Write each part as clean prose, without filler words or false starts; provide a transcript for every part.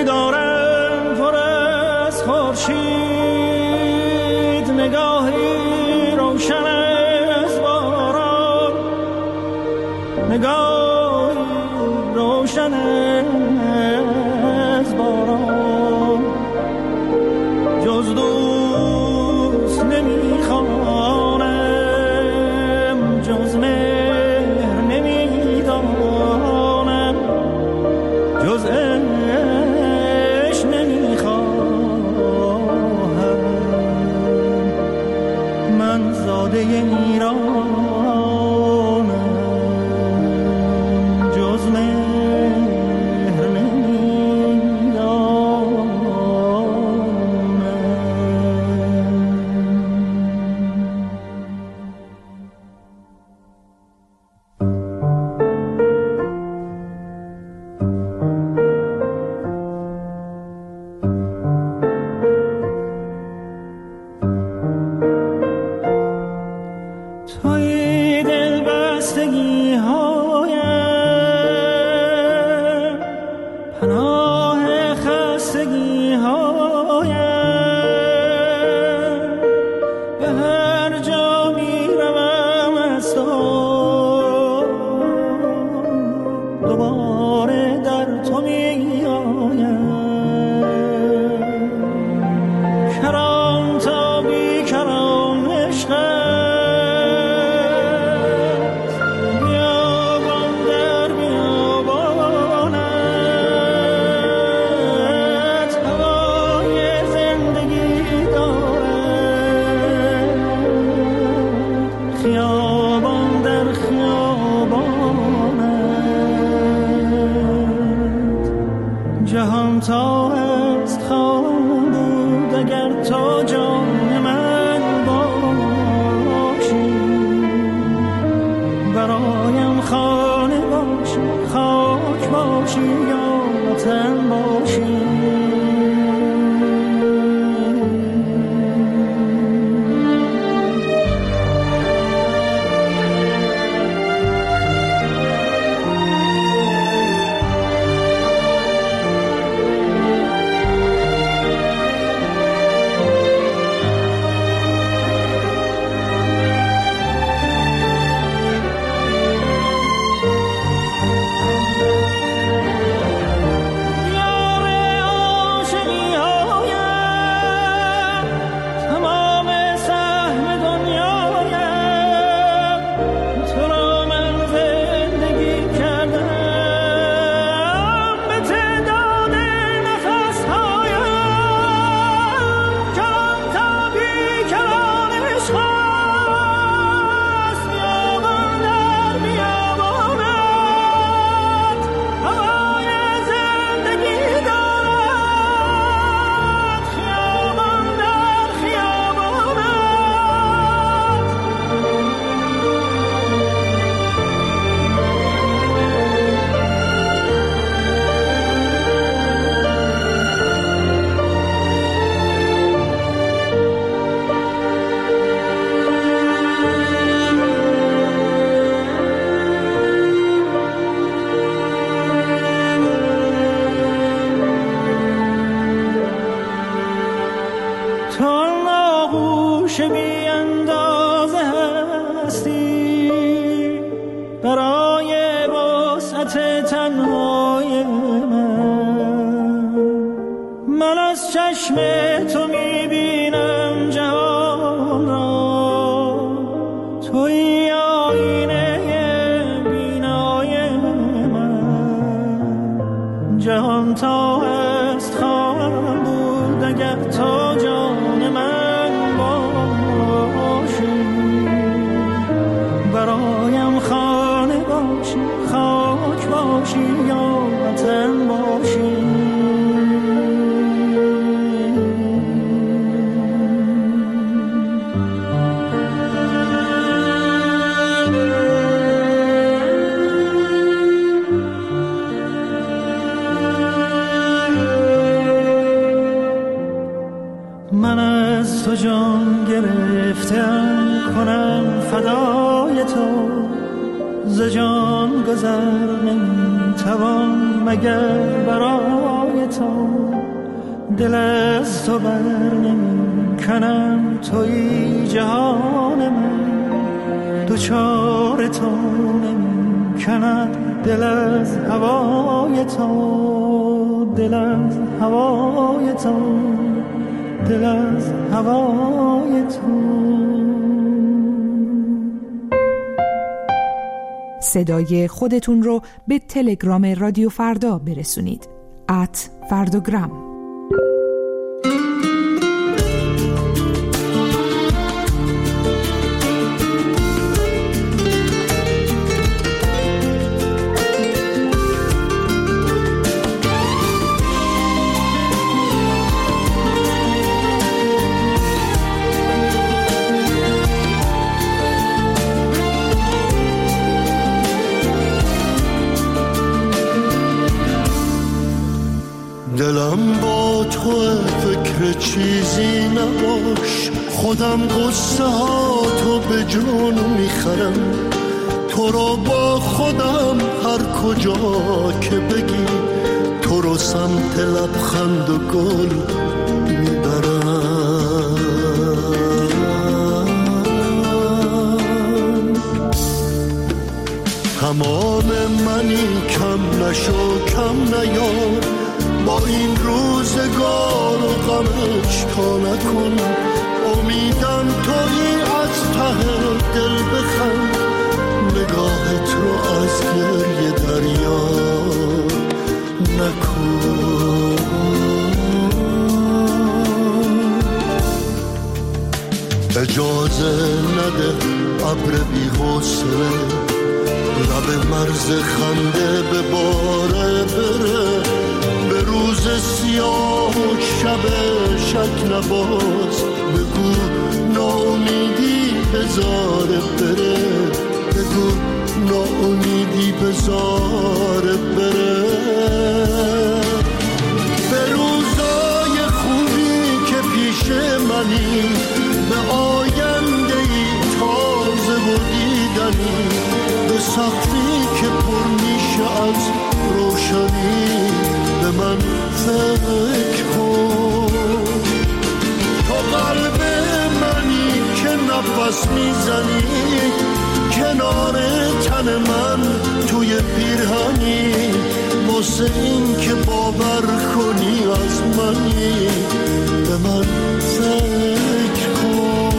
دلم پر از خورشید، نگاهی روشن از باران، نگاهی روشن از باران. جز دوست نمیخوانم، جز مهر نمیدانم، جز عشق نمیخواهم. من زاده ایرانم، جز مهر نمیدانم. توی دل بستگی هایم، پناه خستگی هایم. به هر جا می روم از تو، دوباره در تو می آیم. کران تا بی کران عشقم، جهان تا است خواهم بود اگر تو جان من باشی. برایم خانه باشی، خاک باشی یا وطن باشی. تو آغوش بی اندازه هستی برای وسعت تنهای من از چشم تو میبینم جهان را. توی آینه بینای من، جهان تا هست خواهم بود اگر تو جان من باشی. برایم خانه باشی، خاک باشی یا وطن باشی. من از تو جان گرفتم کنم فدای تو، ز جان گذر نمیتوان مگر برای تو. دل از تو بر نمی کنم، توی جهان من، دوچار تو نمی کند دل از هوای تو، دل از هوای تو، دل از هوای تو. صدای خودتون رو به تلگرام رادیو فردا برسونید @فردوگرام. دلم با تو فکر چیزی نباش، خودم قصه ها تو به جون میخرم، تو رو با خودم هر کجا که بگی، تو رو سمت لبخند و گل میبرم. تمام منی، کم نشو کم نیار، با این روزگار و غمش تا نکن، امیدم تویی از ته دل بخند، نگاهت رو از گریه دریا نکن. اجازه نده ابر بی حوصله لب مرز خنده به باره بره، به روز سیاه و شب شک نباز، بگو ناامیدی بذاره بره، بگو ناامیدی بذاره بره. به روزای خوبی که پیش منی، به آینده ای تازه و دیدنی، به سقفی که پر میشه از روشنی، به من فکر کن. تو قلب منی که نفس میزنی، کنار تن من توی پیرهنی، واسه این که باور کنی از منی، به من فکر کن.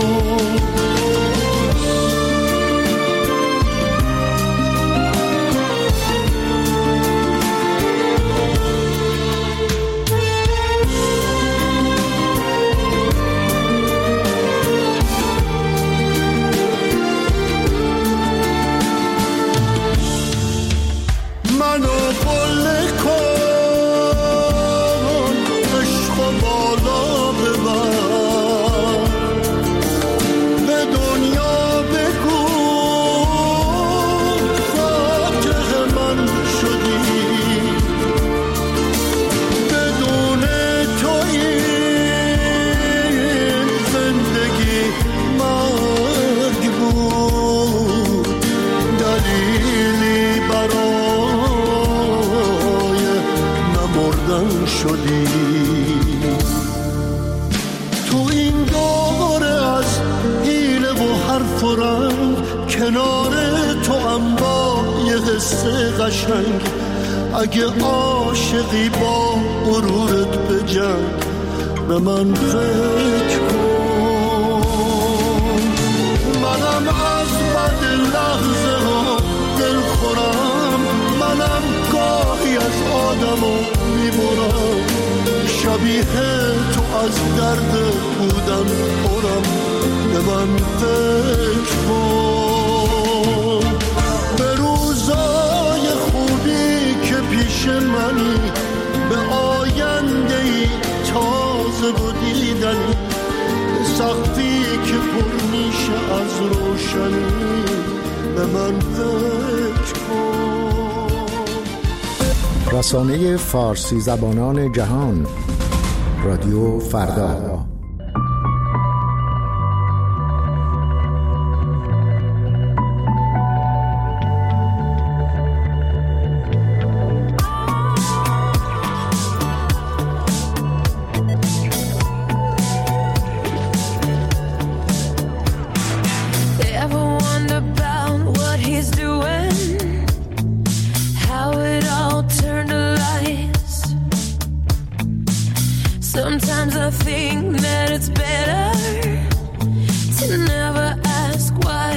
تو این دوره از حیله و حرف و رنگ، کنار تو هم با یه قصه قشنگ، اگه عاشقی با غرورت بجنگ، به من فکر کن. منم از بد لحظه ها دل خورم، منم گاهی از آدمو میبرم، شبیه تو از درد بودن پرم، به من فکر کن. به روزای خوبی که پیش منی، به آینده ای تازه و دیدنی، به سقفی که پر میشه از روشنی، به من فکر کن. رسانه فارسی زبانان جهان، رادیو فردا. Sometimes I think that it's better to never ask why.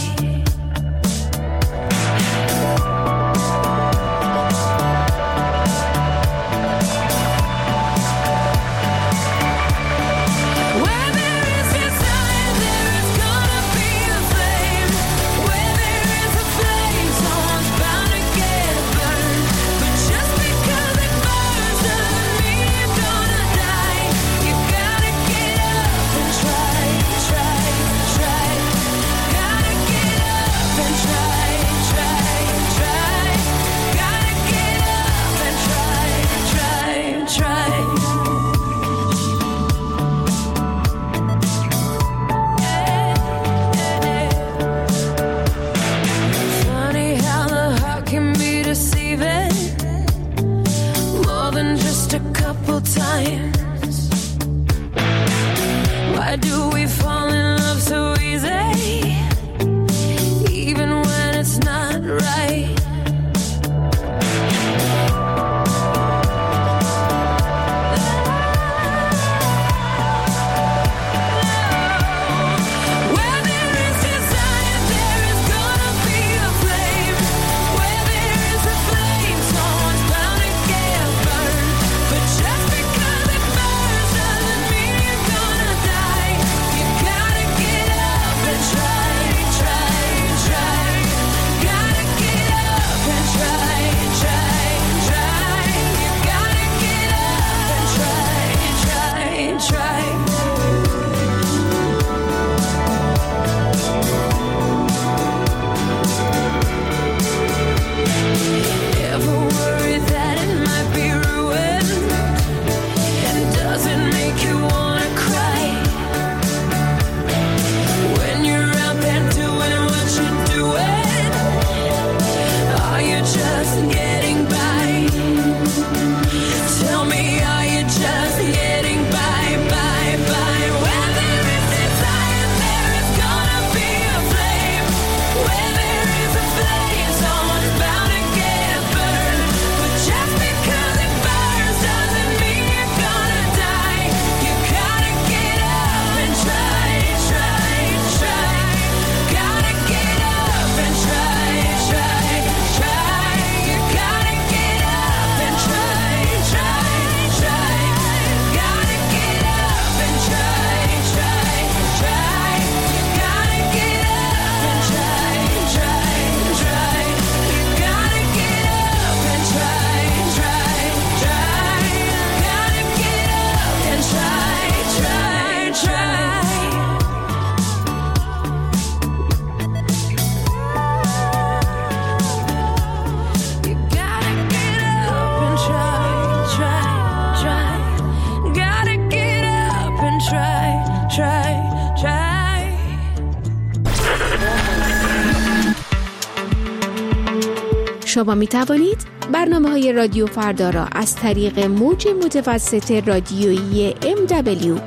شما می توانید برنامه‌های رادیو فردا را از طریق موج متوسط رادیویی MW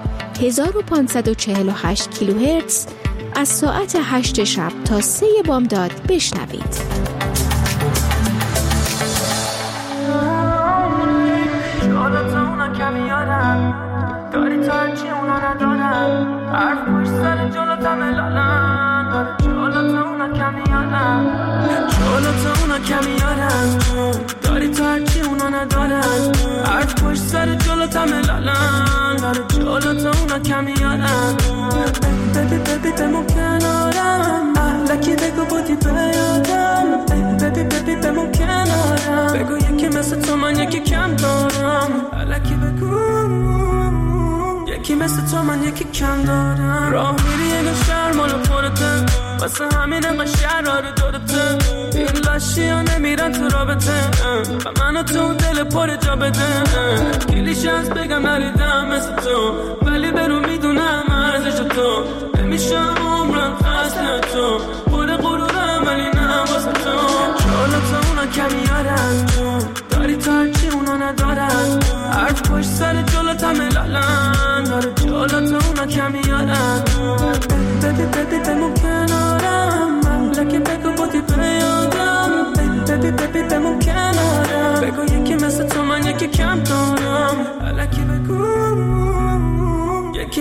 1548 کیلوهرتز از ساعت 8 شب تا 3 بامداد بشنوید. داری ترچی اونا ندارن حرف پشت سر جلوت ملالن جلوت اونا کمیارن جلوت اونا کمیارن داری ترچی اونا ندارن حرف پشت سر جلوت ملالن جلوت اونا کمیارن ببی ببی بمون کنارم احلکی بگو بودی بیادم ببی ببی بمون کنارم بگو یکی مثل تو من یکی کم دارم احلکی بگو یکی مثل تو من یکی کم دارم راه میری یه شهر مال خورته واسه همین انقدر شهرها رو دورته این لاشی ها نمیرن تو رابطه و منو تو دل پر جا بده کلیش هست بگم نریدم مثل تو ولی برو میدونم ارزش تو نمیشه عمرم خسته تو پر غرورم ولی نه واسه تو جلوت اونا کمیارن داری ترچی اونا ندارن حرف پشت سر جلوت ملالن داره جلوت اونا کمیارن ببی ببی بمون کنارم لکه بگو بودی بیادم ببی ببی بمون کنارم بگو یکی مثل تو من یکی کم دارم لکه بگو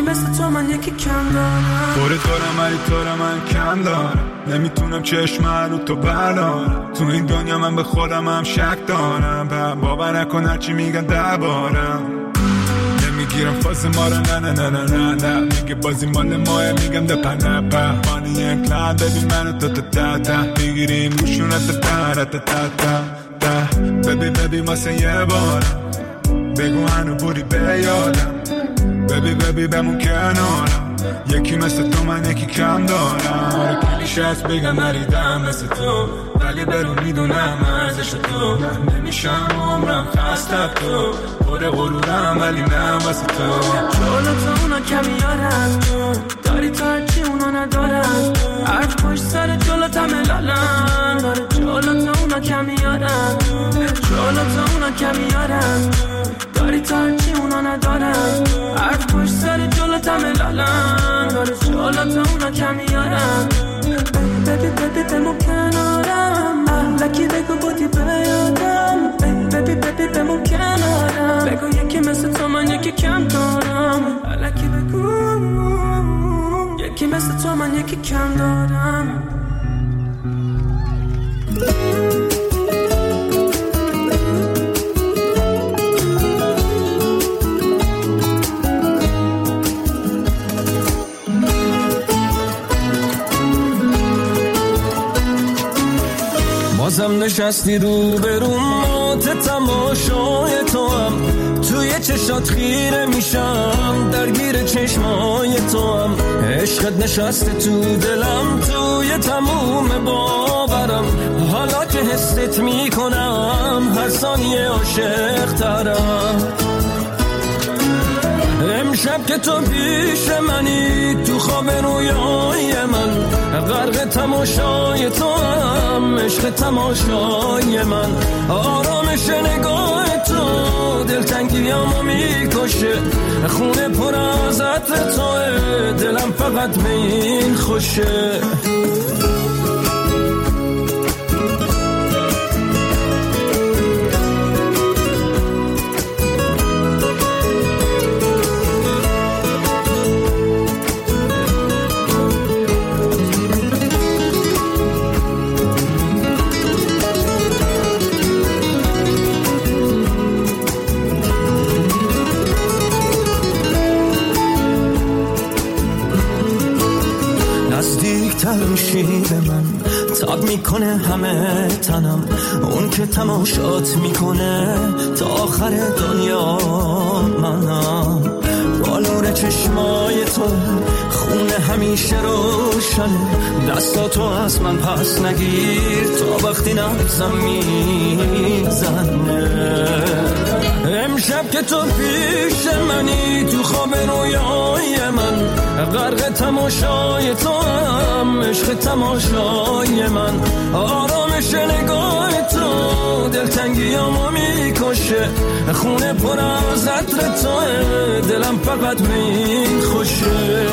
مثل تو من یکی کم دارم. دورت دارم ولی تو رو من کم دارم. نمیتونم چشم رو تو بردارم. تو این دنیا من به خودم هم شک دارم. باور نکن هرچی میگن دربارم. نمیگیرم فاز ما رو نه نه نه نه نه. میگه بازی مال ماه میگم ده پنپه. مانی انکلان ببین منو تا میگیریم روشونت تا ببی واسه یه بارم. بگو هنو بودی به یادم. ببی بمون کنارم. یکی مثل تو من یکی کم دارم. کلیشه هست بگم نریدم مثل تو، ولی برو میدونم ارزش تو. نمیشم عمرم خسته تو، پر غرورم ولی نه واسه تو. جلو تو اونا کمی یارم داری تو هرچی اونا ندارم. حرف پشت سر جلو تا ملالم داره. جلو تو اونا کمی یارم. جلو تو اونا کمی یارم داری تو هرچی اونا ندارم. حرف پشت سر جلو تا ملالم داره. جلو تو اونا کمی یارم. ببی بمون کنارم. لکی بگو بودی بیادم. ببی بمون کنارم. بگو یکی مثل تو من یکی کم دارم. لکی بگو یکی مثل تو من یکی کم دارم. بازم نشستی رو برون مات تماشای تو هم. توی چشات خیره میشم درگیر چشمای تو هم. عشقت نشسته تو دلم توی تموم باورم. حالا که حست میکنم هر ثانیه عاشق ترم. امشب که تو پیش منی تو خواب رویای من. غرق تماشای تو هم عشق تماشای من. آرامش نگاه تو دلتنگیامو میکشه. خونه پر از عطر توه دلم فقط به این خوشه. میشی به من تاب میکنه همه تنم. اون که تماشات میکنه تا آخر دنیا منم. با نور چشمای تو خونه همیشه روشنه. دستاتو از من پس نگیر تا وقتی نبزم میزنه. امشب که تو پیش منی تو خواب رویای من. غرق تماشای تو هم عشق تماشای من. آرامش نگاه تو دلتنگیامو میکشه. خونه پر از عطر توه دلم فقط به این خوشه.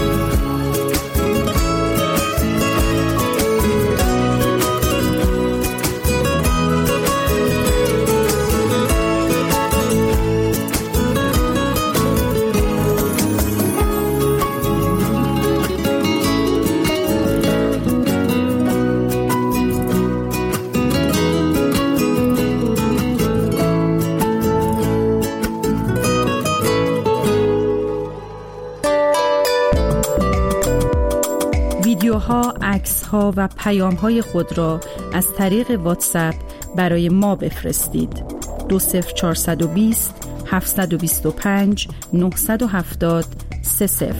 ویدیوها، عکس‌ها و پیام‌های خود را از طریق واتساپ برای ما بفرستید. 20420 725 970 30.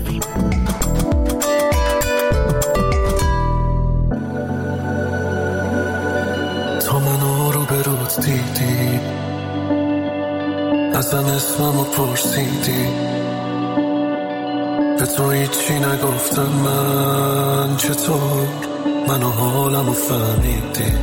تا منو رو برات دیدی ازم اسممو پرسیدی. به تو هیچی نگفتم من چطور منو حالمو فهمیدی.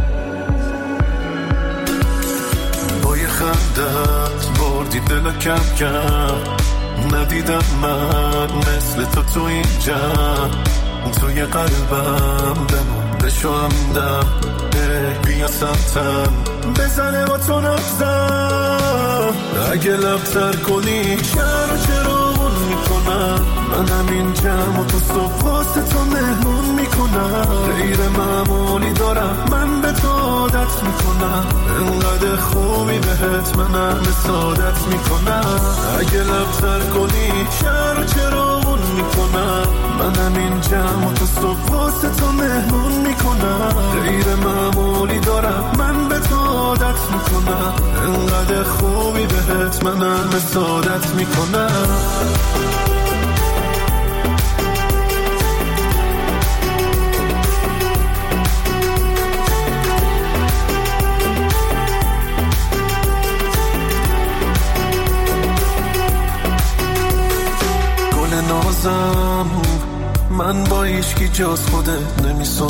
با یه خندت بردی دل کم کم. ندیدم من مثل تو اینجا. توی قلبم بمون بشو همدم. بیا سمتم بزنه با تو نبزم. اگه لبتر کنی چرامون میکنم. منم این جمع و تو صبح واسه تو مهمون میکنم. غیر معمولی دارم من به تو عادت میکنم. انقدر خوبی بهت منم سعادت میکنم. اگه لبتر کنی چرامون میکنم. منم این جمع و تو صبح واسه تو مهمون میکنم. غیر معمولی دارم من به تو عادت میکنم. انقدر خوبی بهت منم سعادت میکنم. نازم من با ایشکی جز خودت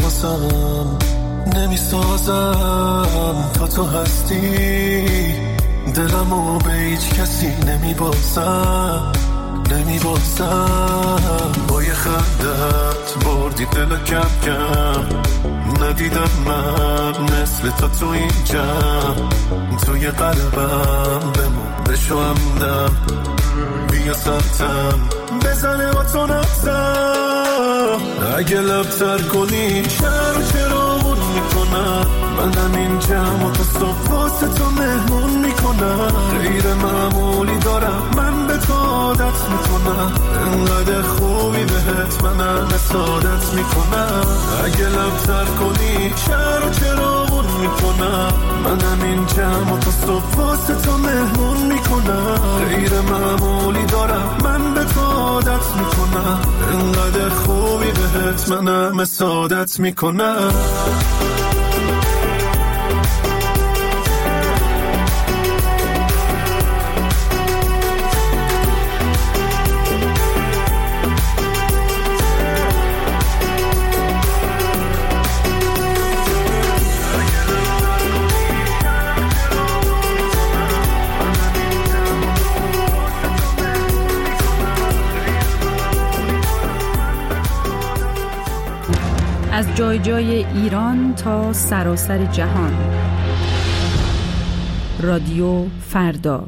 نمیسازم تا تو هستی. دلمو به هیچ کسی نمیبازم. با یه خندت بردی دل کم ندیدم من مثل تو اینجا. توی قلبم بمون بشو همدم. بیا سمتم بزنه با تو نبزم. اگه لبتر کنی چرامون میکنم. منم این جمع و تو صبح واسه تو مهمون میکنم. غیر معمولی دارم من به تو عادت میکنم. انقدر خوبی بهت منم سعادت میکنم. اگه لبتر کنی چرامون میکنم. منم این جمع و تو صبح واسه تو مهمون میکنم. غیر معمولی دارم من به تو عادت میکنم. انقدر خوبی بهت منم سعادت میکنم. از جای جای ایران تا سراسر جهان. رادیو فردا.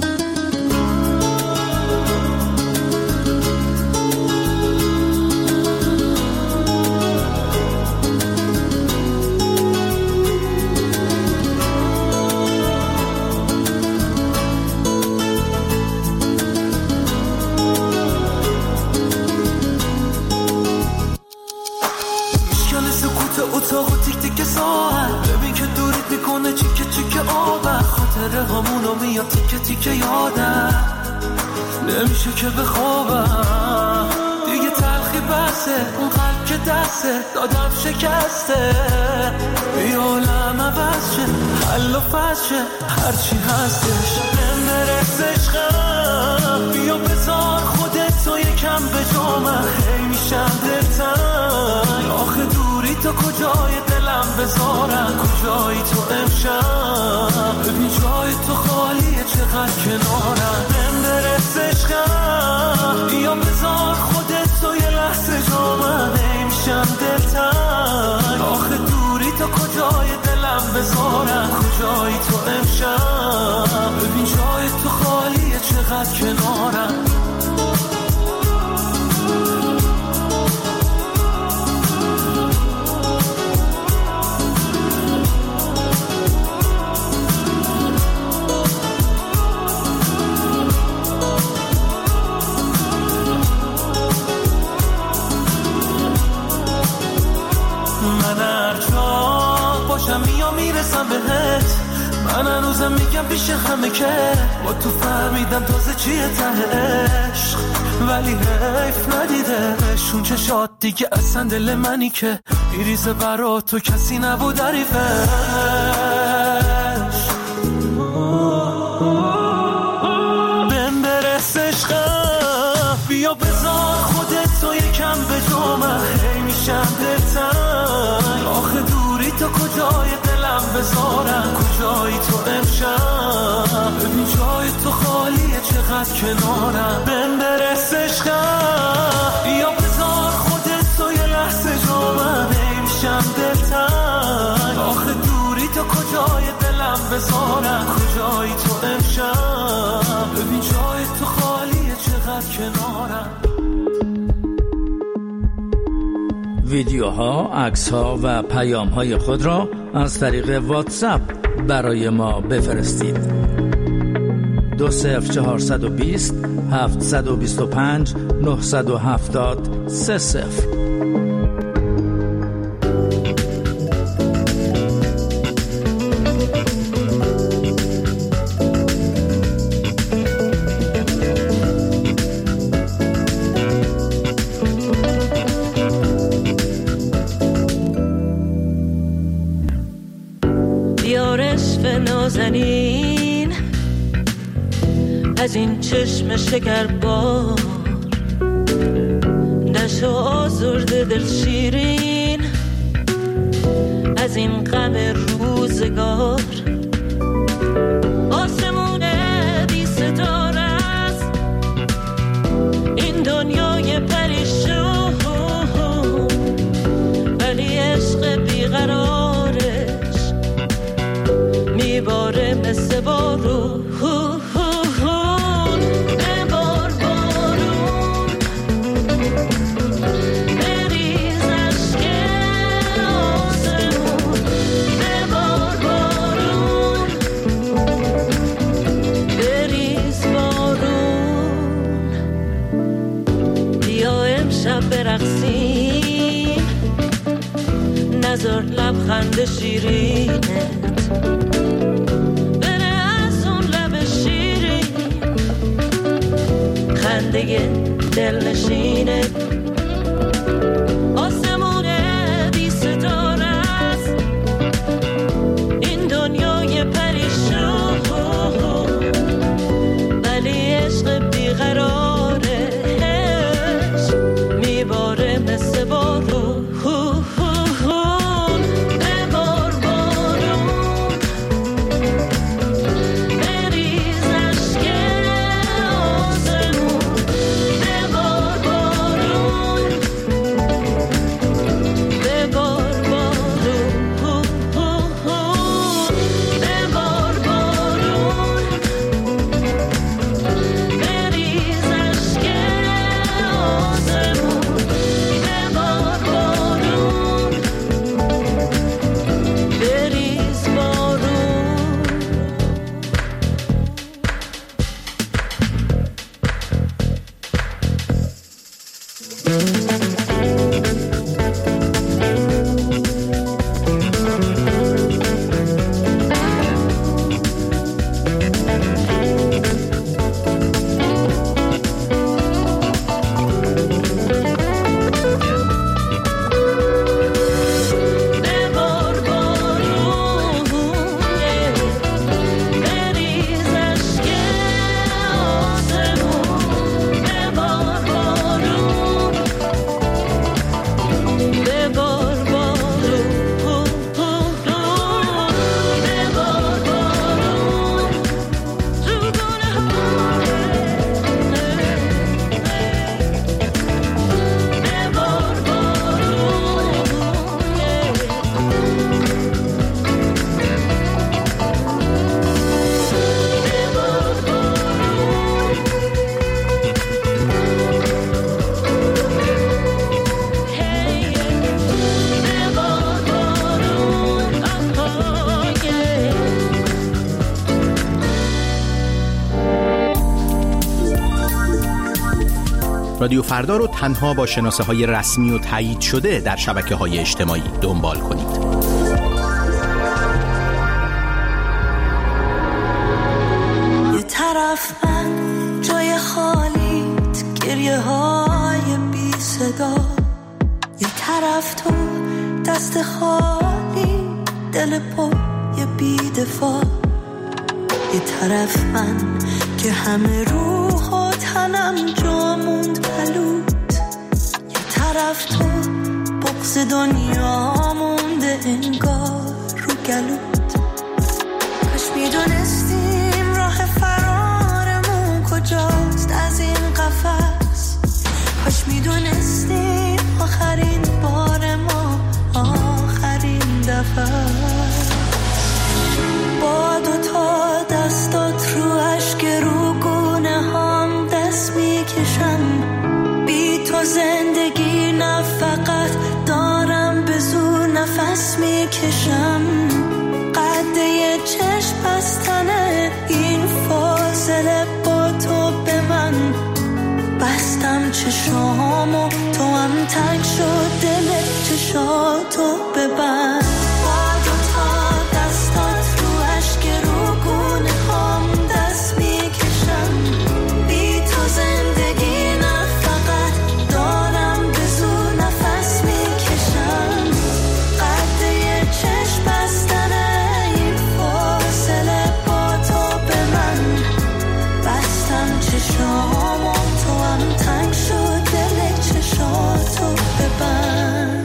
اتاق و تیک تیک ساعت ببین که دوریت میکنه چیکه چیکه آبر. خاطره همونو میاد تیکه تیکه یادم نمیشه که بخوابم. دیگه تلخی بسه اون قلب که دسته دادم شکسته. بیا عالم عوض شه حل و فصل شه هرچی هستش برس عشقم. بیا بذار خودت تو یکم به جامم. خیلی میشم دلتنگ آخه دوری تو کجای دلم بذارم. کجایی تو امشب ببین جای تو خالیه چقدر کنارم. برس عشقم بیا بذار خودت تو یه لحظه جامم. نمیشم دلتنگ آخه دوری تو کجای دلم بذارم. کجایی تو امشب ببین جای تو خالیه چقدر کنارم. میرسم بهت. من هنوزم میگم پیش همه که با تو فهمیدم تازه چیه ته عشق. ولی حیف ندیدش اون چشات دیگه اصلا دل منی که میریزه برا تو کسی نبود عریفش. بهم برس عشقم بیا بذار خودت تو یکم به جامم. هی میشم دلتنگ آخه دوری تو کجای دلم بذارم. کجایی تو امشب ببین جای تو خالیه چقدر کنارم. بهم برس عشقم بیا بذار خودت تو یه لحظه جامم. نمیشم دلتنگ آخه دوری تو کجای دلم بذارم. کجایی تو امشب کنارم. ویدیوها، عکس‌ها و پیام‌های خود را از طریق واتساپ برای ما بفرستید. 20420 725 970 30. نازنین از این چشم شکربار، نشو آزرده دل شیرین از این غم روزگار. آسمون بی ستاره است این دنیای پریشون، ولی عشق بیقرارش میباره مثل بارون. ببار بارون، بریز عشق آسمون. ببار بارون، بریز بارون. بیا امشب برقصیم، نذار لبخند شیرینت خنده دل نشینه. آسمون بی ستاره است این دنیای پریشون، ولی عشق بیقرارش میباره مثل بارون. رادیو فردا رو تنها با شناسه‌های رسمی و تایید شده در شبکه‌های اجتماعی دنبال کنید. یه طرف من جای خالیت، گریه های بی صدا، یه طرف تو دست خالی، دل پر یه بی دفاع، یه طرف من که همه روح و تنم جا موند پلوت، یه طرف تو بغض دنیا مونده انگار رو گلوت. کاش میدونستیم راه فرارمون کجاست از این قفس، کاش میدونستیم آخرین بار ما آخرین دفعه. با دوتا دستات رو اشک رو گونه هم دست میکشم، میکشم قد یه چشم بستنه این فاصله با تو به من بستم چشامو تو هم تنگ شد دل چشاتو ببند با دوتا دستات رو عشق روگونه هم دست میکشم بی تو زندگی نه فقط دارم به زور نفس میکشم قد یه چشم بستنه این فاصله با تو به من بستم چشامو تو هم تنگ شد دل چشاتو ببند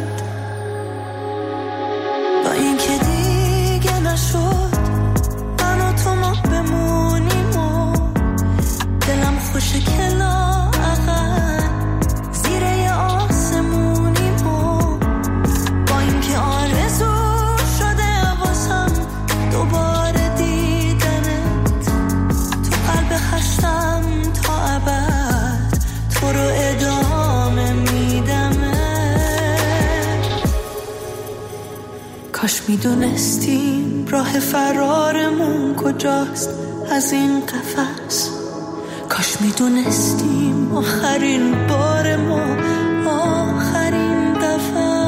با اینکه دیگه نشد من و تو ما بمونیم و دلم خوشه که لااقل زیر یه آسمونیم و با اینکه آرزو شده واسم دوباره دیدنت تو قلب خستم تا ابد تو رو ادامه میدمه کاش میدونستیم راه فرارمون کجاست از این قفس کاش میدونستیم آخرین بار ما آخرین دفعه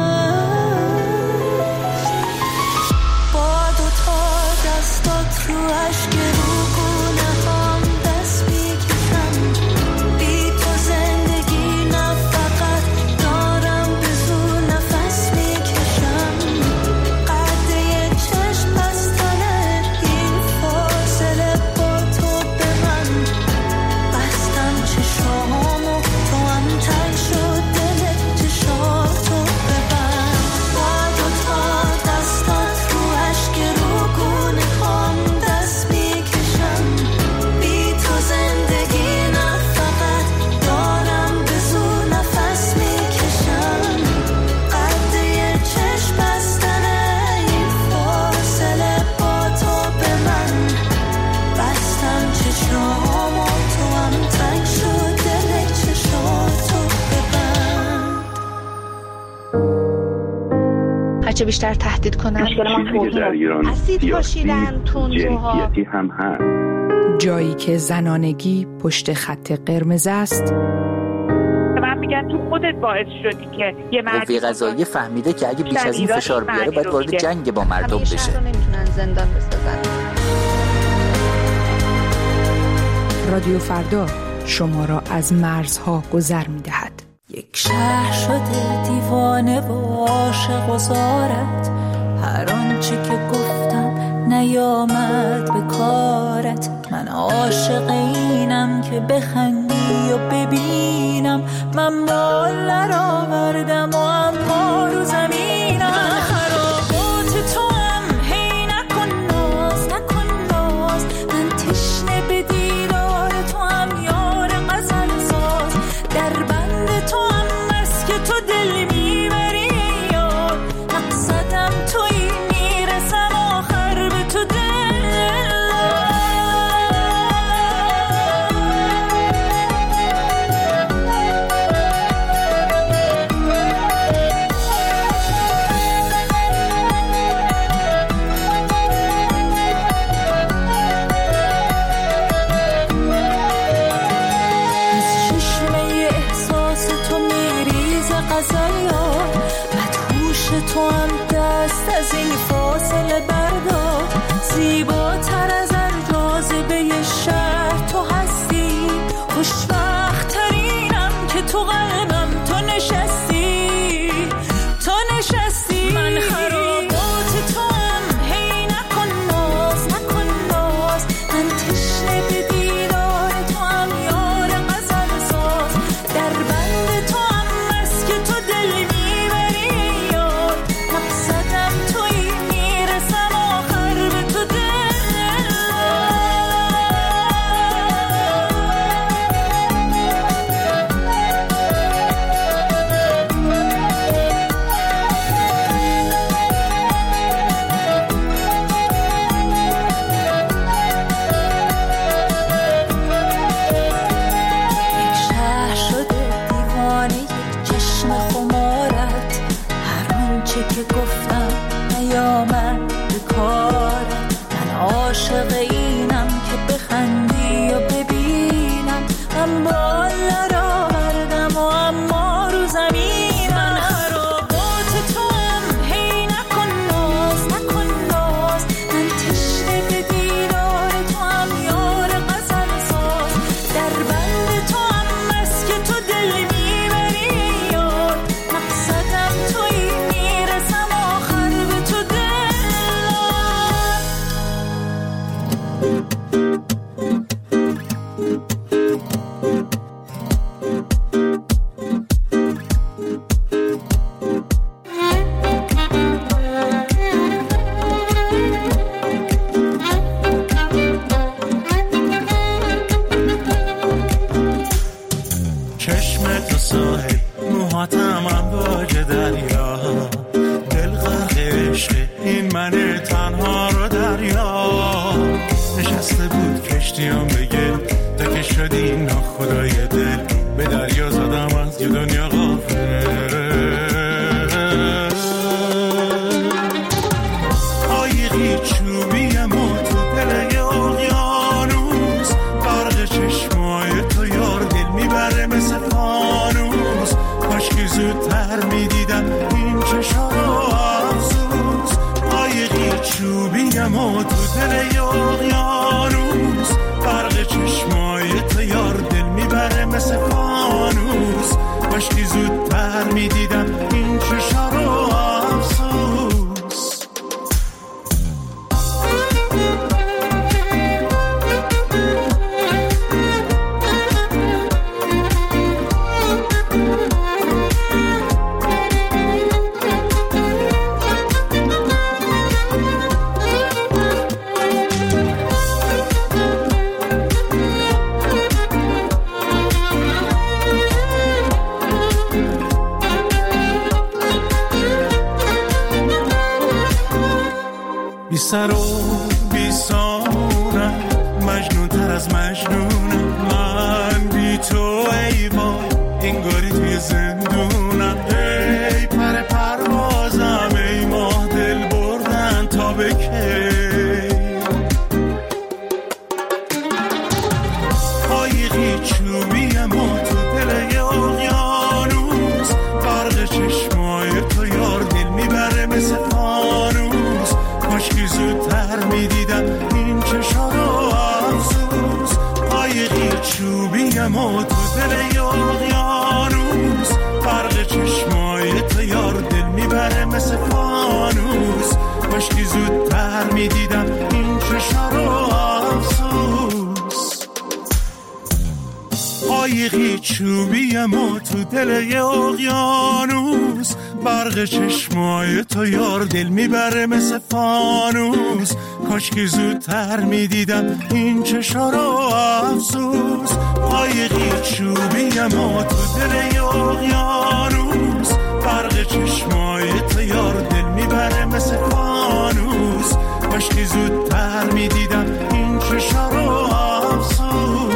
با دوتا دستات رو عشق روگونه هم دست میکشم بی تو زندگی نه فقط دارم به زور نفس میکشم قد یه چشم بستنه این فاصله با تو به من بستم چشامو تو هم تنگ شد دل چشاتو ببند با دوتا دستات رو عشق روگونه هم دست میکشم بی تو زندگی نه فقط دارم به زور نفس میکشم قد یه چشم بستنه این فاصله با تو به من بستم چشامو تو هم تنگ شد دل چشاتو ببند هرچه بیشتر تهدید کنن چیزی که در ایران اسید پاشیدن تندروها جنسیتی هم هست جایی که زنانگی پشت خط قرمز است من میگن تو خودت باعث شدی که یه مردی قوه قضاییه فهمیده که اگه بیش از این فشار بیاره باید وارد جنگ با مردم بشه. رو نمیتونن زندان بسازن. رادیو فردا شما را از مرزها گذر می‌دهد. یک شهر شده دیوانه و عاشق و زارت هر آنچه که گفتم نیامد به کارت من عاشق اینم که بخندی و ببینم من مال نرآوردم و اما رو زمینم من خرابات تو هم هی نکن ناز من تشنه به دیدار تو هم یار غزل ساز در بند تو هم بس که تو دل میبری یار مقصدم توی میرسم آخر به تو دل تو هم دست از این فاصله بردار زیباتر از هر جاذبه شهر تو هستی خوشبخت ترینم که تو قلبم تو نشستی من خرابات تو هم هی نکن ناز من تشنه به دیدار تو هم یار غزل ساز در بند تو هم بس که تو دل هم بالا را بردم و اما رو زمین من خرابات تو هم هی نکن ناز نکن ناز من تشنه به دیدار تو هم یار غزل ساز در بند تو هم از که تو دل میبری یاد مقصدم توی میرسم آخر به تو دل چشم تو ساحل موهاتم امواج دریا دل غرق عشق این من تنها رو دریا نشسته بود کشتیم به گل تا که شدی ناخدای دل به دریا زدم از یه دنیا غافل قایقی چوبیم و تو دل یه اقیانوس غرق چشمای تو یار دل میبره مثل فانوس کاشکی زودتر میدیدم این چشا رو افسوس قایقی چوبیم و تو دل یه اقیانوس غرق چشمای تو یار دل میبره مثل فانوس کاشکی زودتر میدیدم این چشا رو افسوس بی سر و بی سامونم مجنون تر از مجنونم من بی تو ای وای انگاری توی زندونم ای پر پروازم ای ماه دل بردن تا به کی قایقی چوبیم و تو دل یه اقیانوس غرق چشمای تو یار دل میبره مثل فانوس کاشکی زودتر میدیدم این چشا رو افسوس قایقی چوبیم و تو دل یه اقیانوس غرق چشمای تو یار دل میبره مثل فانوس کاشکی زودتر میدیدم این چشا رو افسوس قایقی چوبیم و تو دل یه اقیانوس برق چشمای تو یار دل میبره مثل فانوس کاشکی زودتر میدیدم این چشا رو افسوس قایقی چوبیم و تو دل یه اقیانوس برق چشمای تو یار دل میبره مثل فانوس کاشکی زودتر میدیدم این چشا رو افسوس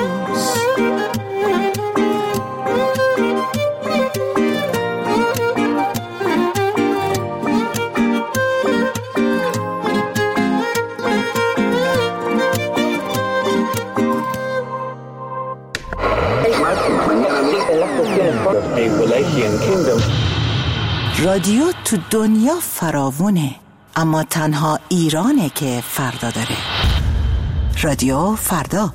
رادیو تو دنیا فراوونه اما تنها ایرانه که فردا داره. رادیو فردا.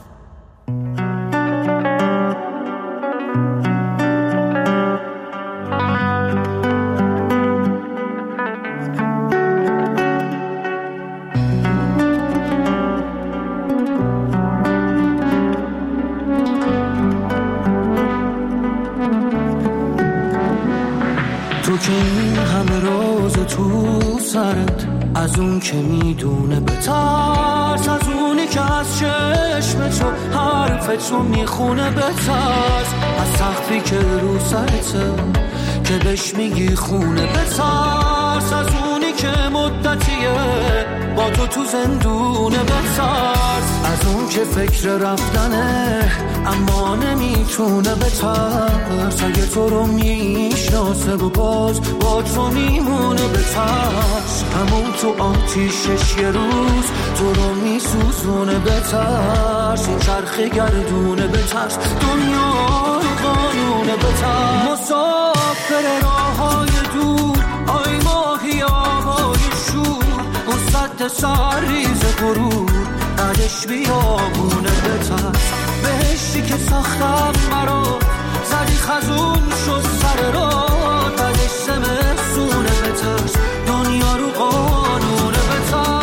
تو که این همه راز تو سرت از اون که میدونه بترس از اونی که از چشم تو حرفتو میخونه بترس از سقفی که رو سرته که بهش میگی خونه بترس از اونی که مدتیه با تو زندونه بترس از اون که فکر رفتنه اما نمی میتونه بترس، اگه تو رو میشناسه و باز با تو میمونه بترس. همون تو آتیشش یه روز تو رو میسوزونه بترس. این چرخ گردونه بترس، دنیا رو قانونه بترس. مسافر راههای دور، آی ماهی آهای شور، اون سد سرریز غرور، بعدش بیابونه بترس. بهشتی که ساختم برات، زدی خزون شد سر راه، بعدش زمستونه بترس. دنیا رو قانونه بترس.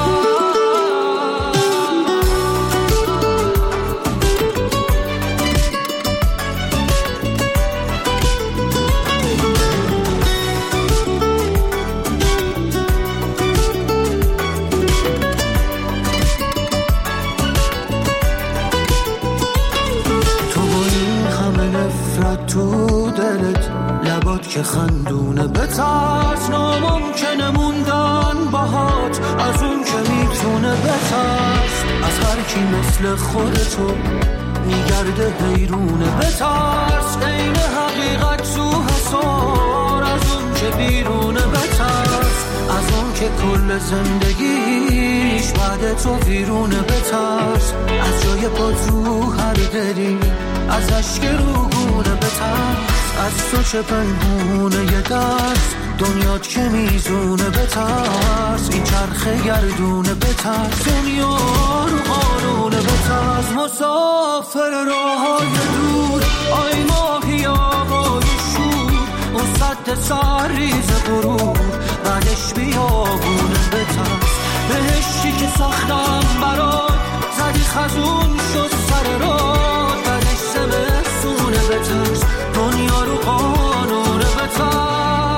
تو دلت لبات که خندونه بترس. ناممکنه موندن باهات، از اون که میتونه بترس. از هر کی مثل خودتو میگرده حیرونه بترس. عین حقیقت تو حسار، از اون که بیرونه بترس. از اون که کل زندگیش بعد تو ویرونه بترس. از جای پات رو هر دلی، از اشک روگونه بترس. از تو چه پنهونه یه درس، دنیات که میزونه بترس. این چرخ گردونه بترس، دنیا رو قانونه بترس. مسافر راههای دور، آی ماهی آهای شور، اون سد سرریز غرور، بعدش بیابونه بترس. بهشتی که ساختم برات، زدی خزون شد سر راه، بعدش زمستونه بترس. دنیا رو قانونه بترس.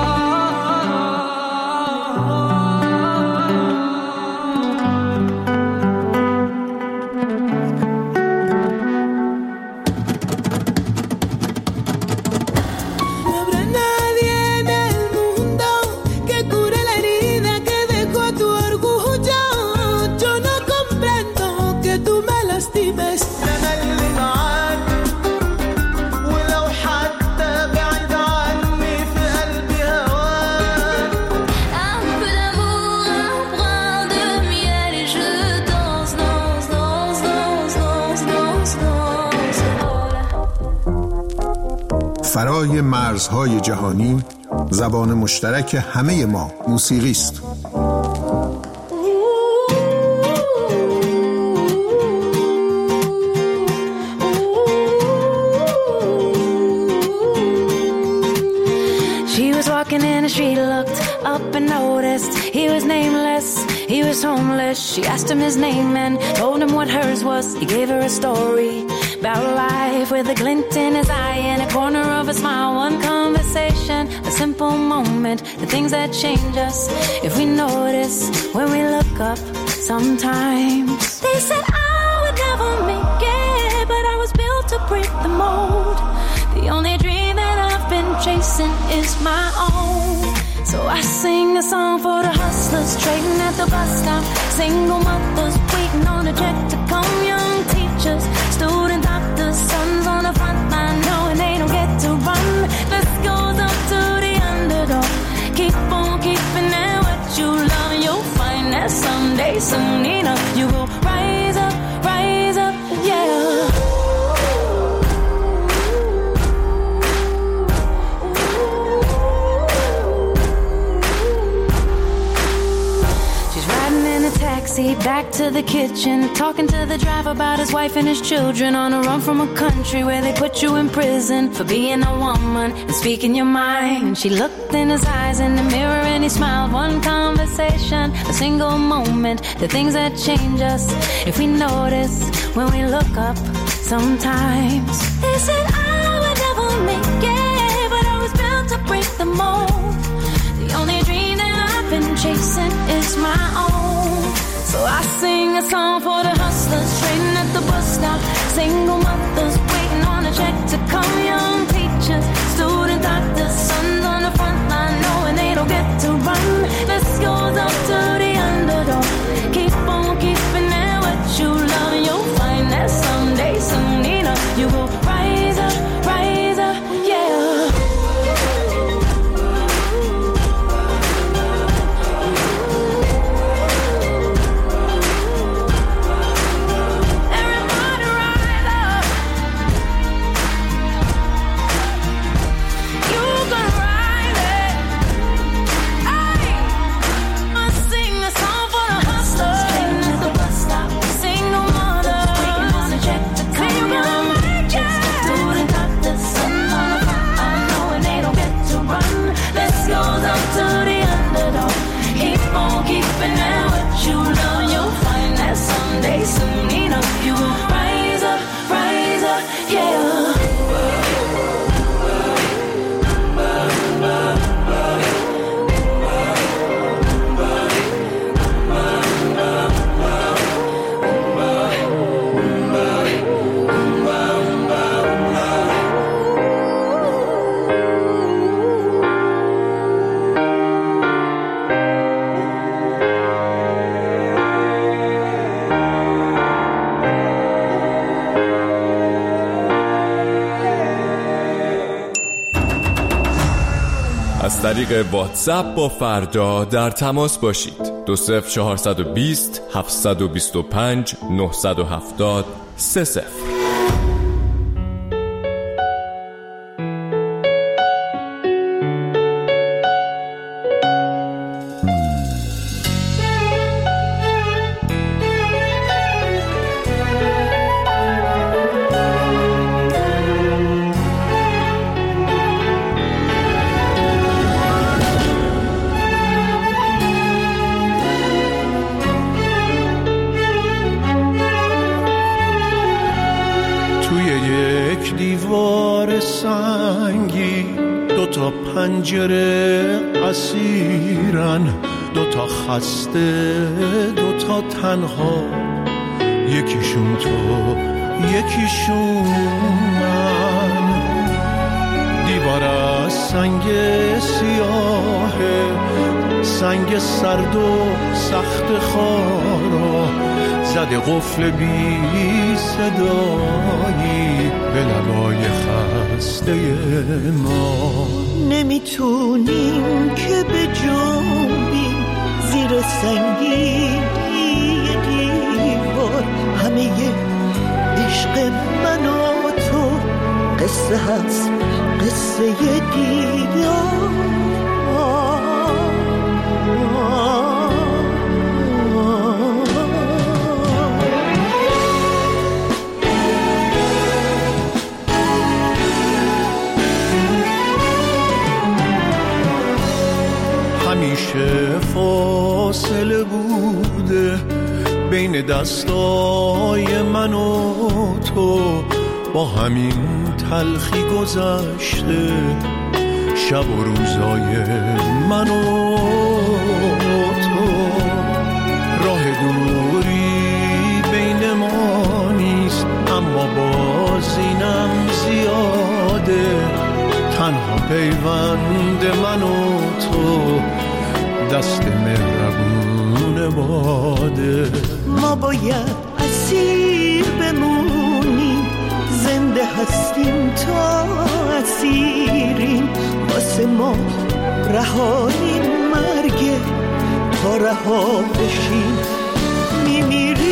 فرای مرزهای جهانی، زبان مشترک همه ما موسیقی است. She was walking in the street, looked up and noticed he was nameless, he was homeless. She asked him his name and told him what hers was. He gave her a story about life with a glint in his eye and a corner of a smile. One conversation, a simple moment, the things that change us if we notice when we look up sometimes. They said I would never make it, but I was built to break the mold. The only dream that I've been chasing is my own. So I sing a song for the hustlers trading at the bus stop, single mothers waiting on a check to come, young teachers, student doctors, sons on the front line knowing they don't get to run. This goes up to the underdog. Keep on keeping it what you love, and you'll find that someday, soon enough, you will rise up, yeah. Taxi back to the kitchen, talking to the driver about his wife and his children, on a run from a country where they put you in prison for being a woman and speaking your mind. And she looked in his eyes in the mirror and he smiled. One conversation, a single moment, the things that change us if we notice when we look up sometimes. They said I would never make it, but I was built to break the mold. The only dream that I've been chasing is my own. So I sing a song for the hustlers trading at the bus stop, single mothers waiting on a check to come, young teachers, student doctors, sons on the front line knowing they don't get to run. This goes up to the underdog. Keep on keeping it what you love, and you'll find that someday, soon enough, you will rise از طریق واتساپ با فردا در تماس باشید. 20420 725 970 30. دیوار سنگی دوتا پنجره اسیرن، دوتا خسته دوتا تنها، یکیشون تو یکیشون من. دیوار از سنگ سیاهه، سنگ سرد و سخت خارا، زده قفل بی صدایی به لبای خسته ما. نمیتونیم که به جنبیم زیر سنگی دیوار، همه عشق من و تو قصه هست، قصه دیدار. همیشه فاصله بوده بین دستای من و تو، با همین تلخی گذشته شب و روزای من و تو. راه دوری بین ما نیست، اما باز اینم زیاده، تنها پیوند من و تو دست مهربون باده. ما باید اسیر بمونیم، زنده هستیم تا اسیریم، واسه ما رهاییم مرگه، تا رها بشیم میمیریم.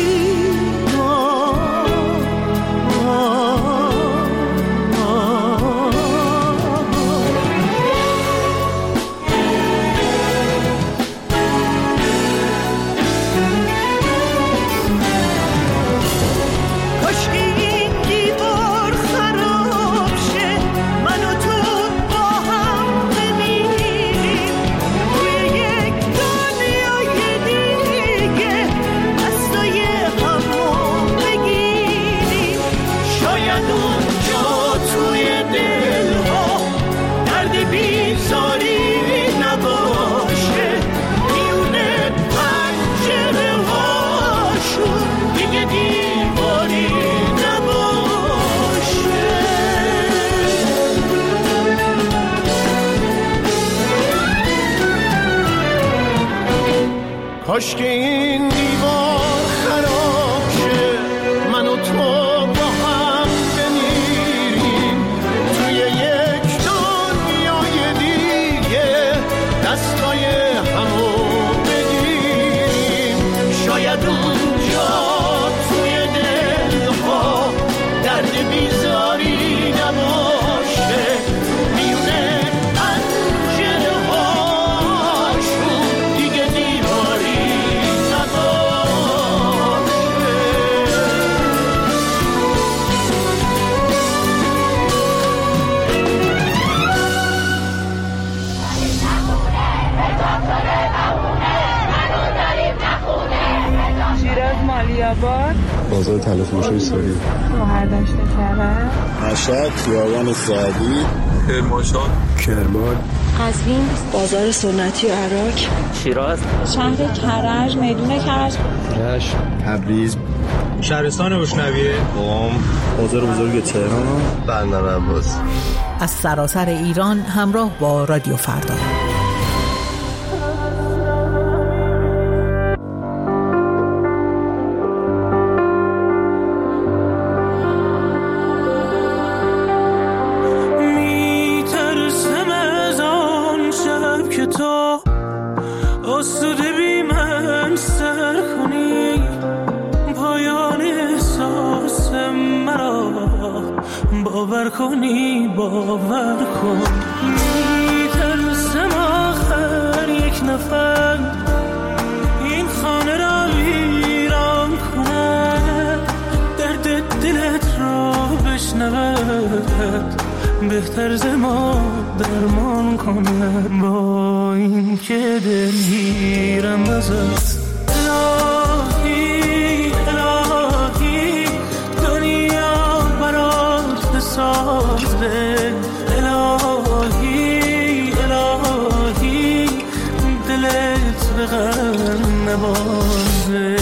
کاش که این دیوار خراب شه، من و تو با هم بمیریم توی یک دنیای دیگه، دستای همو بگیریم. شاید اونجا توی دلها درد بیزاری نباشه، میونه پنجره هاشون دیگه دیواری شیراز مالیاباد، بازار تلفروشی ساری، شهرداشت کرد، مشهد، خیابان سعدی، کرمانشاه، کرمان، قزوین، بازار سنتی عراق، شیراز، شهر کرج، میدون کرج، رشت، تبریز، شهرستان گشنویه، قم، بازار بزرگ تهران، بندر عباس. از سراسر ایران همراه با رادیو فردا. میترسم از آن شب باور کنی باور کن، میترسم آخر یک نفر این خانه را ویران کنه، درد دلت را بشنود بهتر ز ما درمان کنه. با این که دلگیرم ازت الهی الهی دنیا برات بسازه، الهی الهی دلت به غم نبازه،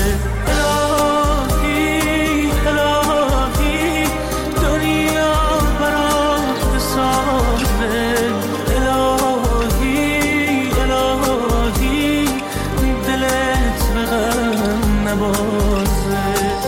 الهی الهی دنیا برات بسازه، الهی الهی دلت به غم نبازه.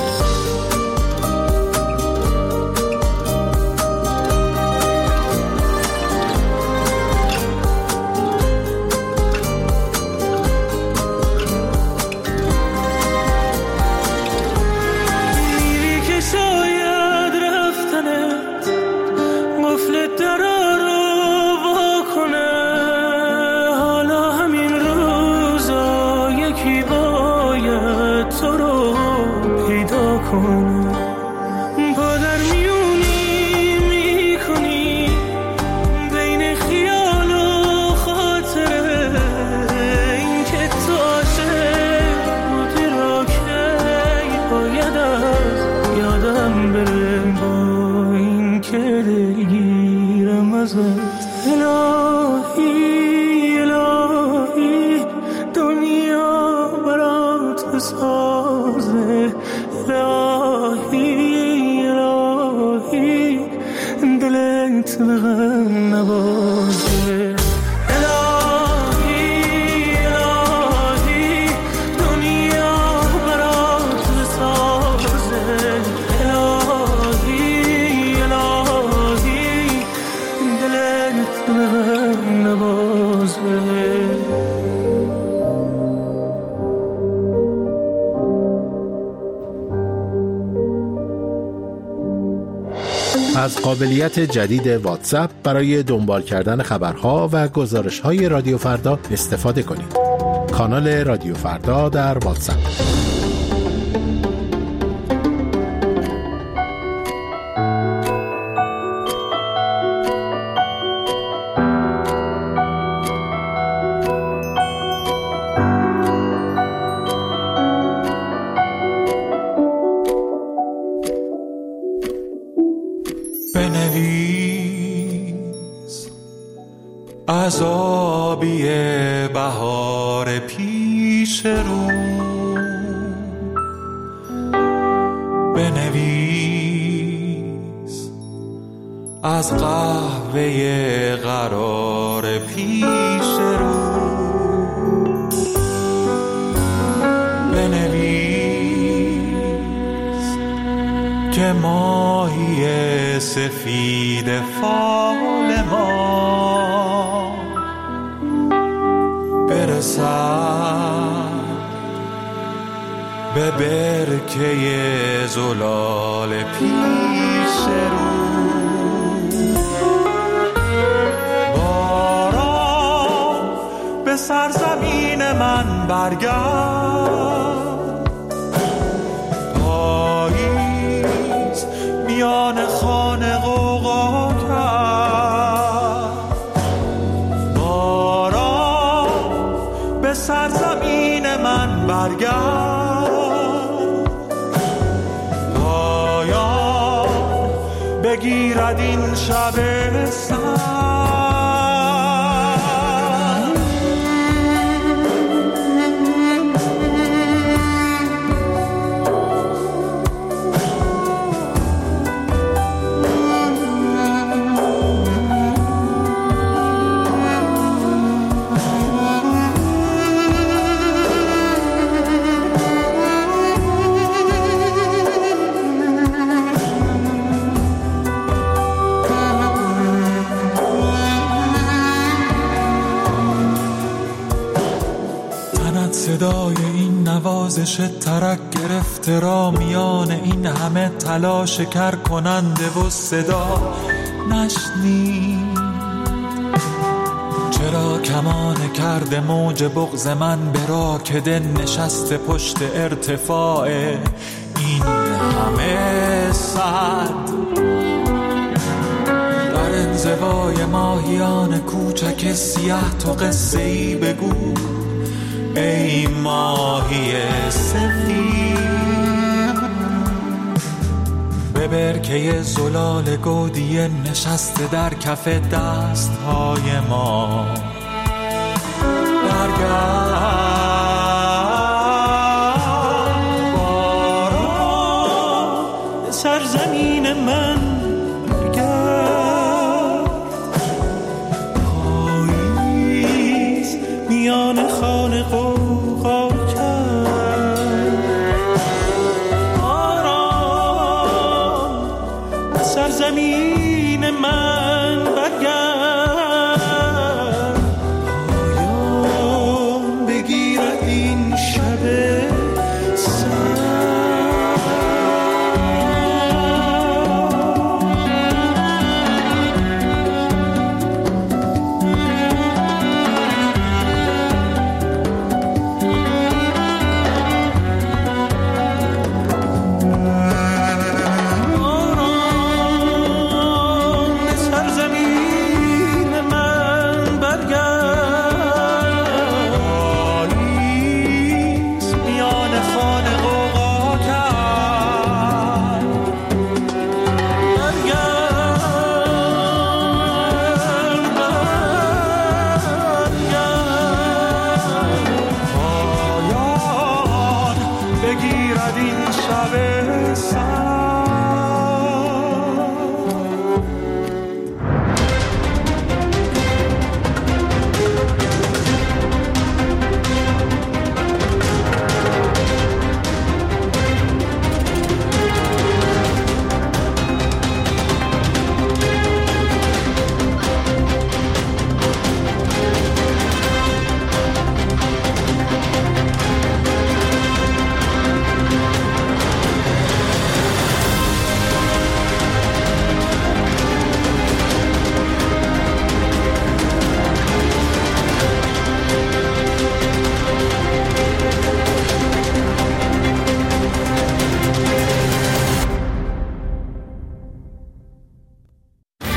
از قابلیت جدید واتساپ برای دنبال کردن خبرها و گزارش‌های رادیو فردا استفاده کنید. کانال رادیو فردا در واتساپ. بنویس از آبی بهار پیش رو، بنویس از قهوه قرار پیش رو، بنویس که ماهی سفید فال ما برسد به برکه زلال پیش رو. باران به سرزمین من برگرد، پاییز میان خانه غوغا کرد. باران به سرزمین من برگرد، پایان بگیرد این شب سرد. نوازش ترک گرفته را میان این همه تلاش شکر کننده و صدا نشنید. چرا کمان کرده موج بغض من به راکده نشسته پشت ارتفاع این همه صد؟ در انزوای ماهیان کوچک سیاه تو قصه ای بگو ای ماهی سفید. به برکه زلال گودیه نشسته در کف دستهای ما برگرد باران به سرزمین من، برگرد پاییز میان خانه قوقا کرد. باران به سرزمین من، برگرد